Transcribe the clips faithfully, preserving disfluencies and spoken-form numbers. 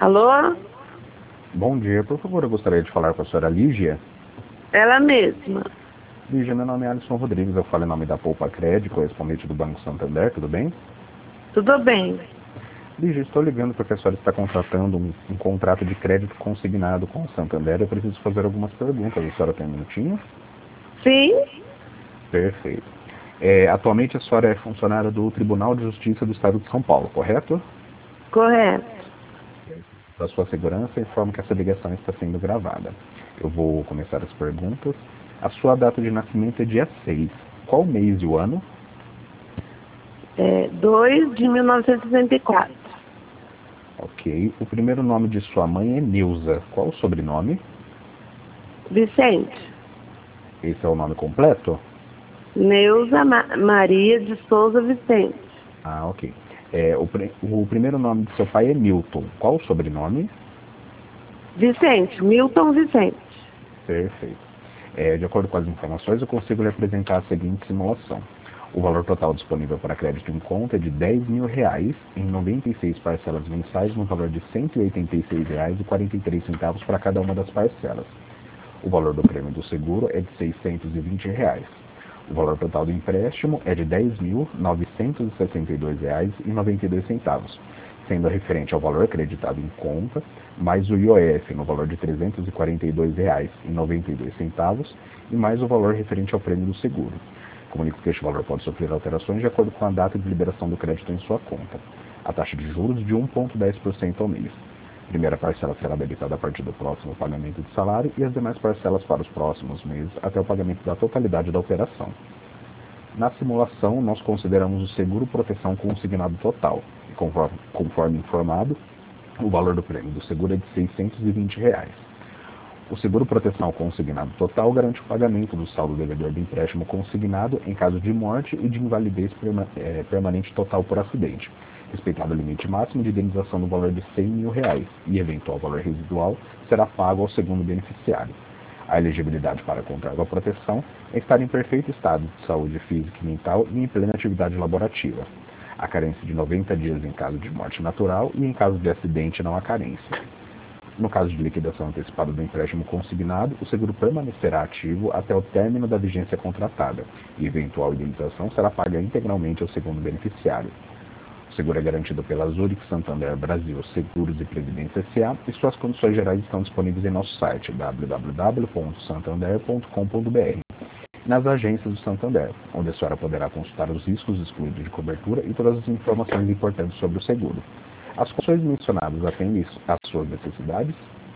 Alô? Bom dia, por favor, eu gostaria de falar com a senhora Lígia. Ela mesma. Lígia, meu nome é Alisson Rodrigues, eu falo em nome da Poupa Crédito, correspondente do Banco Santander, tudo bem? Tudo bem. Lígia, estou ligando porque a senhora está contratando um, um contrato de crédito consignado com o Santander. Eu preciso fazer algumas perguntas. A senhora tem um minutinho? Sim? Perfeito. É, atualmente a senhora é funcionária do Tribunal de Justiça do Estado de São Paulo, correto? Correto. Para sua segurança, informo que essa ligação está sendo gravada. Eu vou começar as perguntas. A sua data de nascimento é dia seis. Qual mês e o ano? É dois de mil novecentos e sessenta e quatro. Ok. O primeiro nome de sua mãe é Neuza. Qual o sobrenome? Vicente. Esse é o nome completo? Neuza Ma Maria de Souza Vicente. Ah, ok. É, o, o primeiro nome de seu pai é Milton. Qual o sobrenome? Vicente. Milton Vicente. Perfeito. É, de acordo com as informações, eu consigo lhe apresentar a seguinte simulação. O valor total disponível para crédito em conta é de dez mil reais em noventa e seis parcelas mensais no valor de cento e oitenta e seis reais e quarenta e três centavos para cada uma das parcelas. O valor do prêmio do seguro é de seiscentos e vinte reais. O valor total do empréstimo é de dez mil novecentos e sessenta e dois reais e noventa e dois centavos, sendo referente ao valor acreditado em conta, mais o I O F no valor de trezentos e quarenta e dois reais e noventa e dois centavos e mais o valor referente ao prêmio do seguro. Comunico que este valor pode sofrer alterações de acordo com a data de liberação do crédito em sua conta. A taxa de juros de um vírgula dez por cento ao mês. A primeira parcela será debitada a partir do próximo pagamento de salário e as demais parcelas para os próximos meses até o pagamento da totalidade da operação. Na simulação, nós consideramos o seguro proteção consignado total, e conforme, conforme informado, o valor do prêmio do seguro é de seiscentos e vinte reais. O seguro proteção consignado total garante o pagamento do saldo devedor do empréstimo consignado em caso de morte e de invalidez perma, é, permanente total por acidente, respeitado o limite máximo de indenização no valor de cem mil reais, e eventual valor residual será pago ao segundo beneficiário. A elegibilidade para contrato à proteção é estar em perfeito estado de saúde física e mental e em plena atividade laborativa. A carência de noventa dias em caso de morte natural e em caso de acidente não há carência. No caso de liquidação antecipada do empréstimo consignado, o seguro permanecerá ativo até o término da vigência contratada e eventual indenização será paga integralmente ao segundo beneficiário. O seguro é garantido pela Zurich Santander Brasil Seguros e Previdência S A e suas condições gerais estão disponíveis em nosso site w w w ponto santander ponto com ponto b r e nas agências do Santander, onde a senhora poderá consultar os riscos excluídos de cobertura e todas as informações importantes sobre o seguro. As condições mencionadas atendem às suas necessidades?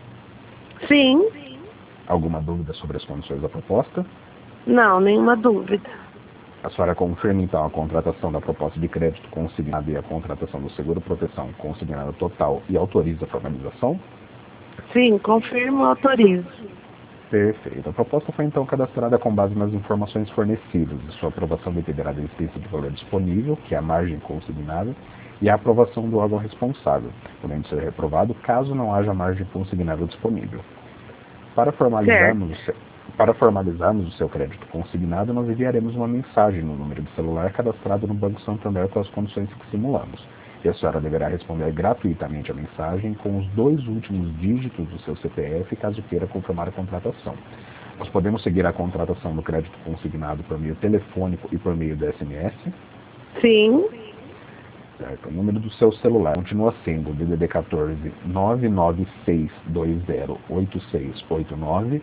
Sim. Alguma dúvida sobre as condições da proposta? Não, nenhuma dúvida. A senhora confirma, então, a contratação da proposta de crédito consignado e a contratação do seguro proteção consignado total e autoriza a formalização? Sim, confirmo e autorizo. Perfeito. A proposta foi, então, cadastrada com base nas informações fornecidas. E sua aprovação dependerá da existência de valor disponível, que é a margem consignada, e a aprovação do órgão responsável, podendo ser reprovado caso não haja margem consignável disponível. Para formalizarmos, o seu, para formalizarmos o seu crédito consignado, nós enviaremos uma mensagem no número de celular cadastrado no Banco Santander com as condições que simulamos. E a senhora deverá responder gratuitamente a mensagem com os dois últimos dígitos do seu C P F, caso queira confirmar a contratação. Nós podemos seguir a contratação do crédito consignado por meio telefônico e por meio do S M S? Sim. Certo. O número do seu celular continua sendo D D D quatorze nove nove seis dois zero oito seis oito nove?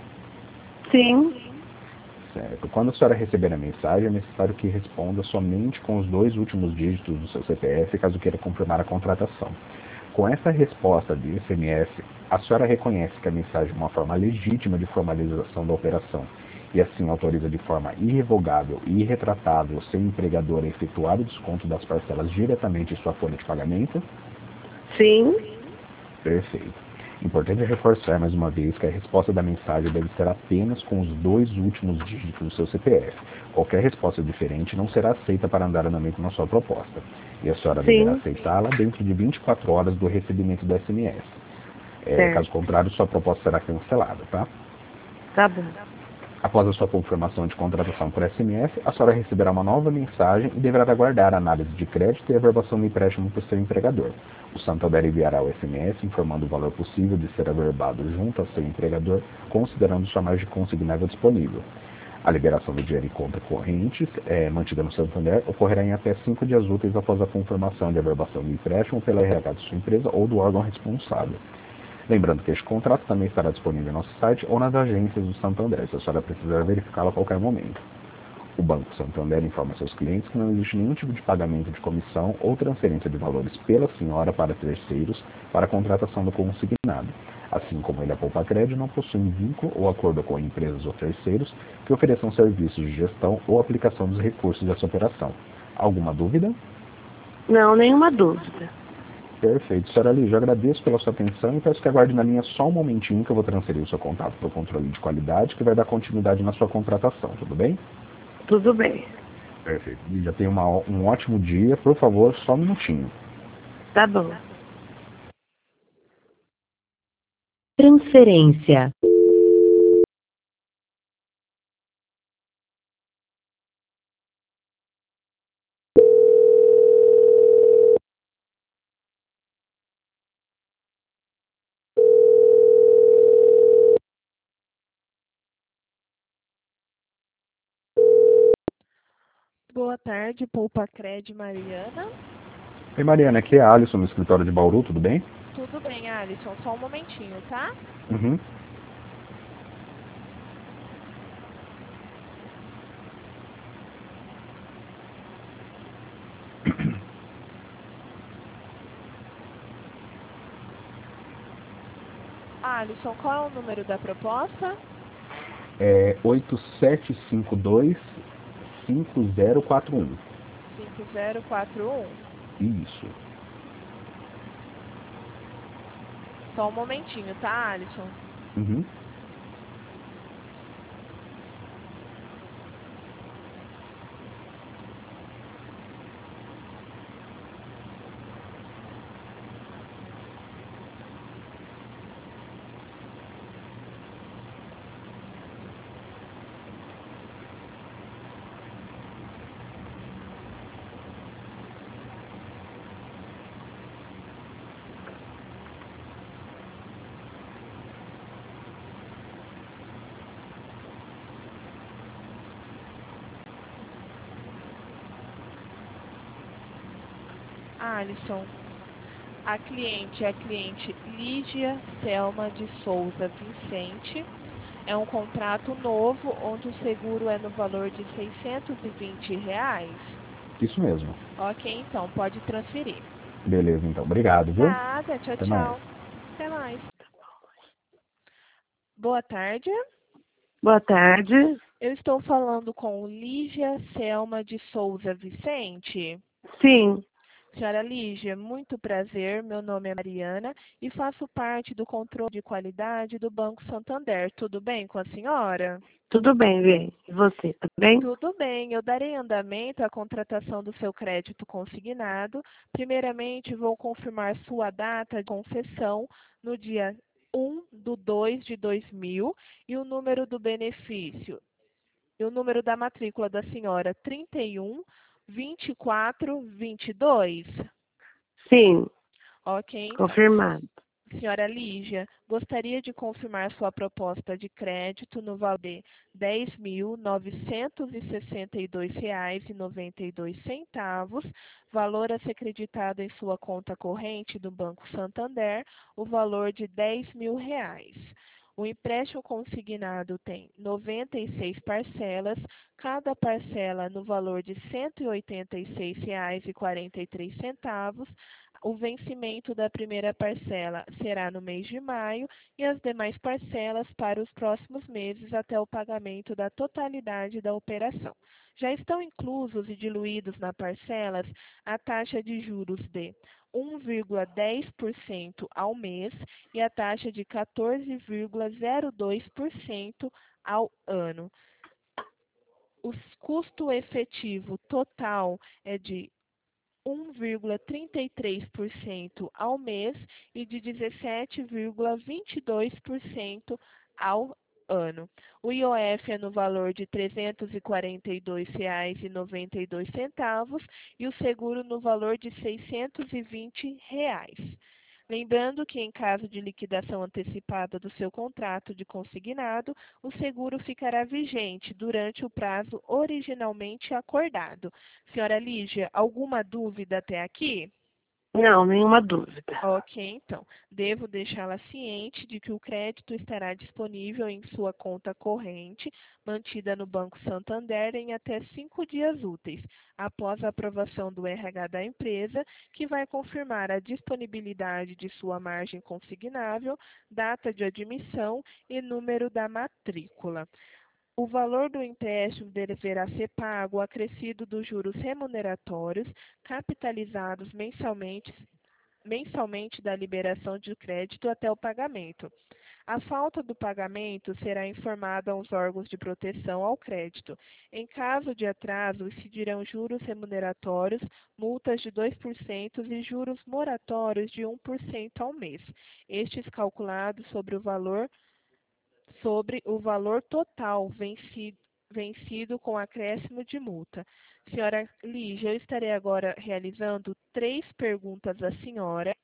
Sim. Certo. Quando a senhora receber a mensagem, é necessário que responda somente com os dois últimos dígitos do seu C P F, caso queira confirmar a contratação. Com essa resposta de S M S, a senhora reconhece que a mensagem é uma forma legítima de formalização da operação e assim autoriza de forma irrevogável e irretratável o seu empregador a efetuar o desconto das parcelas diretamente em sua folha de pagamento? Sim. Perfeito. Importante reforçar mais uma vez que a resposta da mensagem deve ser apenas com os dois últimos dígitos do seu C P F. Qualquer resposta diferente não será aceita para andar andamento na sua proposta. E a senhora Sim. deverá aceitá-la dentro de vinte e quatro horas do recebimento do S M S. É, caso contrário, sua proposta será cancelada, tá? Tá bom. Após a sua confirmação de contratação por S M S, a senhora receberá uma nova mensagem e deverá aguardar a análise de crédito e a averbação do empréstimo por seu empregador. O Santander enviará o S M S informando o valor possível de ser averbado junto ao seu empregador, considerando sua margem consignável disponível. A liberação do dinheiro em conta correntes, é, mantida no Santander, ocorrerá em até cinco dias úteis após a confirmação de averbação do empréstimo pela R H de sua empresa ou do órgão responsável. Lembrando que este contrato também estará disponível em nosso site ou nas agências do Santander, se a senhora precisar verificá-lo a qualquer momento. O Banco Santander informa seus clientes que não existe nenhum tipo de pagamento de comissão ou transferência de valores pela senhora para terceiros para a contratação do consignado. Assim como ele, a Poupa Crédito não possui vínculo ou acordo com empresas ou terceiros que ofereçam serviços de gestão ou aplicação dos recursos dessa operação. Alguma dúvida? Não, nenhuma dúvida. Perfeito, senhora Lígia, agradeço pela sua atenção e peço que aguarde na linha só um momentinho que eu vou transferir o seu contato para o controle de qualidade que vai dar continuidade na sua contratação, tudo bem? Tudo bem. Perfeito. Lígia, tenha uma, um ótimo dia, por favor, só um minutinho. Tá bom. Transferência. Boa tarde, Poupa Cred Mariana. Oi, Mariana, aqui é a Alisson, no escritório de Bauru, tudo bem? Tudo bem, Alisson, só um momentinho, tá? Uhum. Alisson, qual é o número da proposta? É oito sete cinco dois cinco zero quatro um. cinco zero quatro um. Isso. Só um momentinho, tá, Alisson? Uhum. Alisson, a cliente é a cliente Lígia Selma de Souza Vicente. É um contrato novo, onde o seguro é no valor de seiscentos e vinte reais. Isso mesmo. Ok, então, pode transferir. Beleza, então. Obrigado, viu? Nada, tchau, Até mais. tchau. Até mais. Boa tarde. Boa tarde. Eu estou falando com Lígia Selma de Souza Vicente. Sim, Senhora Lígia, muito prazer. Meu nome é Mariana e faço parte do controle de qualidade do Banco Santander. Tudo bem com a senhora? tudo bem, bem. E você, tudo bem? Tudo bem. Eu darei andamento à contratação do seu crédito consignado. Primeiramente, vou confirmar sua data de concessão no dia um de dois de dois mil e o número do benefício. E o número da matrícula da senhora, trinta e um, vinte e quatro, vinte e dois. Sim, Ok, então. confirmado. Senhora Lígia, gostaria de confirmar sua proposta de crédito no valor de dez mil novecentos e sessenta e dois reais e noventa e dois centavos, valor a ser creditado em sua conta corrente do Banco Santander, o valor de dez mil reais. O empréstimo consignado tem noventa e seis parcelas, cada parcela no valor de cento e oitenta e seis reais e quarenta e três centavos. O vencimento da primeira parcela será no mês de maio e as demais parcelas para os próximos meses até o pagamento da totalidade da operação. Já estão inclusos e diluídos nas parcelas a taxa de juros de um vírgula dez por cento ao mês e a taxa de quatorze vírgula zero dois por cento ao ano. O custo efetivo total é de um vírgula trinta e três por cento ao mês e de dezessete vírgula vinte e dois por cento ao ano. O I O F é no valor de trezentos e quarenta e dois reais e noventa e dois centavos e o seguro no valor de seiscentos e vinte reais. Lembrando que, em caso de liquidação antecipada do seu contrato de consignado, o seguro ficará vigente durante o prazo originalmente acordado. Senhora Lígia, alguma dúvida até aqui? Não, nenhuma dúvida. Ok, então. Devo deixá-la ciente de que o crédito estará disponível em sua conta corrente, mantida no Banco Santander em até cinco dias úteis, após a aprovação do R H da empresa, que vai confirmar a disponibilidade de sua margem consignável, data de admissão e número da matrícula. O valor do empréstimo deverá ser pago acrescido dos juros remuneratórios, capitalizados mensalmente mensalmente da liberação de crédito até o pagamento. A falta do pagamento será informada aos órgãos de proteção ao crédito. Em caso de atraso, incidirão juros remuneratórios, multas de dois por cento e juros moratórios de um por cento ao mês, estes calculados sobre o valor, sobre o valor total vencido, vencido com acréscimo de multa. Senhora Lígia, eu estarei agora realizando três perguntas à senhora.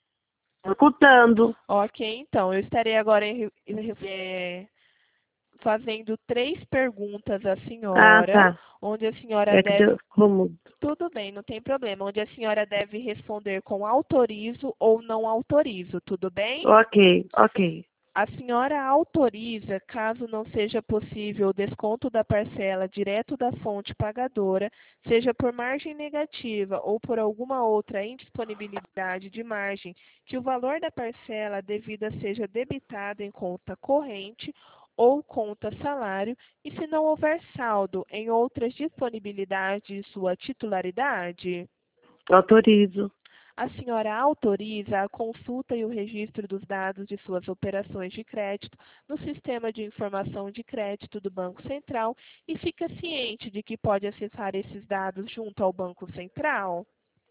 Escutando. Ok, então, eu estarei agora em- em- é, fazendo três perguntas à Ah, senhora, tá. onde a senhora É que deve. deu como... Tudo bem, não tem problema. Onde a senhora deve responder com autorizo ou não autorizo, tudo bem? Ok, ok. A senhora autoriza, caso não seja possível o desconto da parcela direto da fonte pagadora, seja por margem negativa ou por alguma outra indisponibilidade de margem, que o valor da parcela devida seja debitado em conta corrente ou conta salário, e se não houver saldo em outras disponibilidades de sua titularidade? Autorizo. A senhora autoriza a consulta e o registro dos dados de suas operações de crédito no Sistema de Informação de Crédito do Banco Central e fica ciente de que pode acessar esses dados junto ao Banco Central?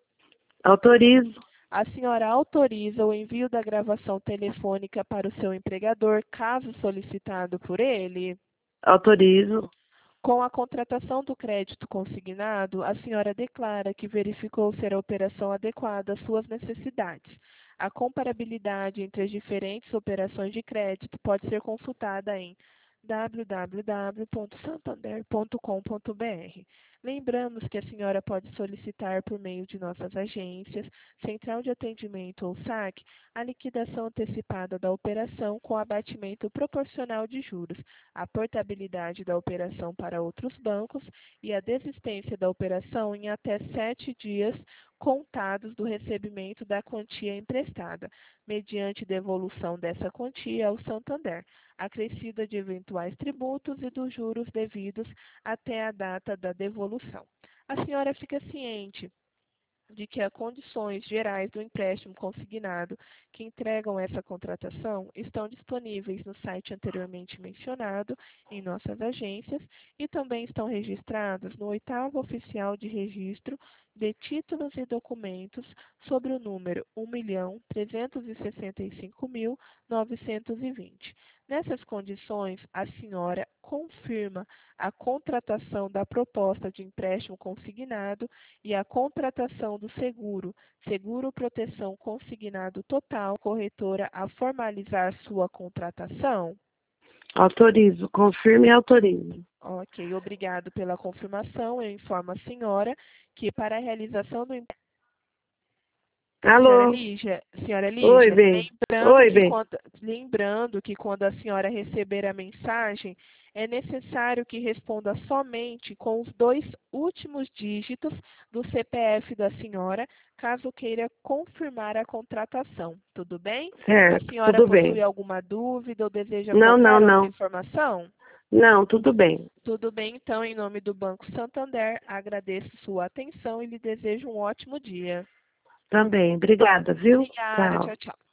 Autorizo. A senhora autoriza o envio da gravação telefônica para o seu empregador, caso solicitado por ele? Autorizo. Com a contratação do crédito consignado, a senhora declara que verificou ser a operação adequada às suas necessidades. A comparabilidade entre as diferentes operações de crédito pode ser consultada em w w w ponto santander ponto com ponto b r. Lembramos que a senhora pode solicitar por meio de nossas agências, Central de Atendimento ou saque, a liquidação antecipada da operação com abatimento proporcional de juros, a portabilidade da operação para outros bancos e a desistência da operação em até sete dias contados do recebimento da quantia emprestada, mediante devolução dessa quantia ao Santander, acrescida de eventuais tributos e dos juros devidos até a data da devolução. A senhora fica ciente de que as condições gerais do empréstimo consignado que entregam essa contratação estão disponíveis no site anteriormente mencionado em nossas agências e também estão registrados no oitavo oficial de registro de títulos e documentos sobre o número um milhão trezentos e sessenta e cinco mil novecentos e vinte. Nessas condições, a senhora confirma a contratação da proposta de empréstimo consignado e a contratação do seguro, seguro proteção consignado total, corretora a formalizar sua contratação? Autorizo. Confirme e autorizo. Ok, obrigado pela confirmação. Eu informo a senhora que para a realização do empréstimo. Senhora Alô? Lígia, senhora Oi, Lígia, bem. lembrando Oi, que, bem. quando, lembrando que quando a senhora receber a mensagem, é necessário que responda somente com os dois últimos dígitos do C P F da senhora, caso queira confirmar a contratação. Tudo bem? A Certo, senhora tudo possui bem. alguma dúvida ou deseja Não, não, qualquer outra não. informação? Não, tudo bem. Tudo bem, então, em nome do Banco Santander, agradeço sua atenção e lhe desejo um ótimo dia. Também. Obrigada, viu? Obrigada, Tchau. tchau, tchau.